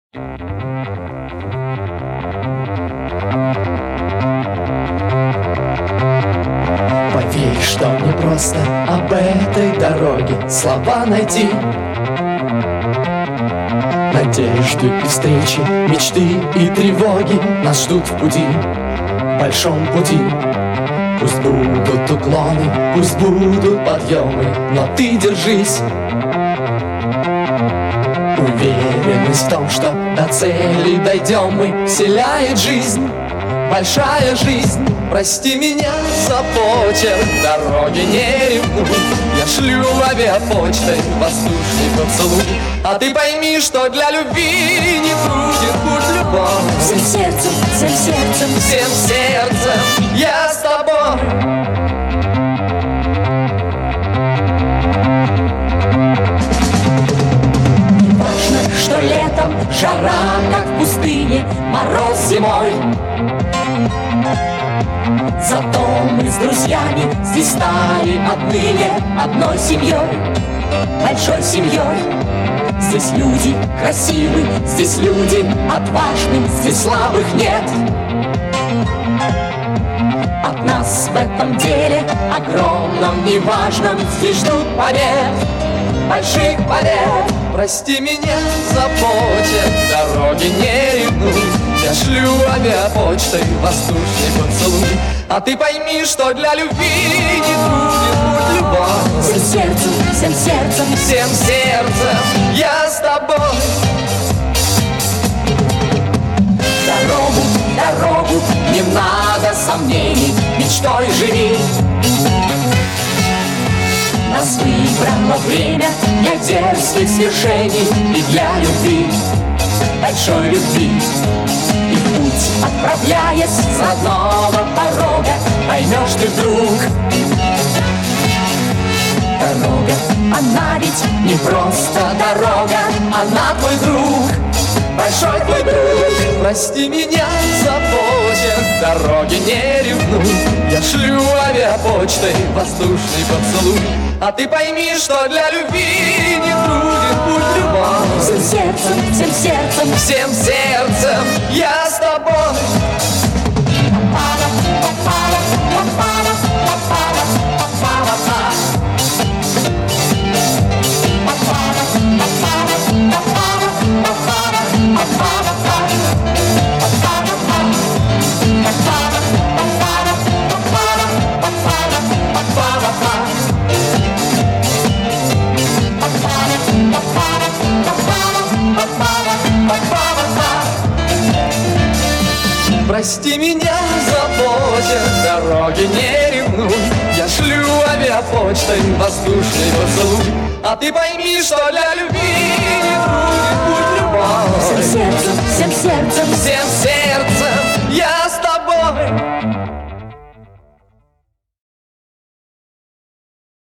Поверь, что мне просто об этой дороге слова найти. Надежды и встречи, мечты и тревоги нас ждут в пути, в большом пути. Пусть будут уклоны, пусть будут подъемы, но ты держись. Уверенность в том, что до цели дойдем мы, вселяет жизнь, большая жизнь. Прости меня за почерк, дороги не ревнуй. Я шлю авиапочтой воздушный поцелуй. А ты пойми, что для любви не труден путь любовь. Всем сердцем, всем сердцем, всем сердцем я с тобой. Не важно, что летом жара, как в пустыне, мороз зимой. Зато мы с друзьями здесь стали отныне одной семьей, большой семьей. Здесь люди красивы, здесь люди отважны, здесь слабых нет. От нас в этом деле огромном, неважном, здесь ждут побед, больших побед. Прости меня за почерк, дороги не ревнуй. Я шлю авиапочтой воздушный поцелуй. А ты пойми, что для любви не труден путь любовь. Всем сердцем, всем сердцем, всем сердцем я с тобой. Дорогу, дорогу, не надо сомнений, мечтой живи. Нас выбрано время для дерзких свершений и для любви, большой любви. И в путь, отправляясь с родного порога, поймешь ты вдруг, дорога, она ведь не просто дорога, она твой друг, большой твой друг. Прости меня за почерк, дороги не ревнуй. Я шлю авиапочтой воздушный поцелуй. А ты пойми, что для любви не труден путь любовь. Всем сердцем, всем сердцем, всем сердцем я с тобой. Прости меня за почерк, дороги не ревнуй. Я шлю авиапочтой воздушный поцелуй. А ты пойми, что для любви не труден путь любовь. всем сердцем, всем сердцем, всем сердцем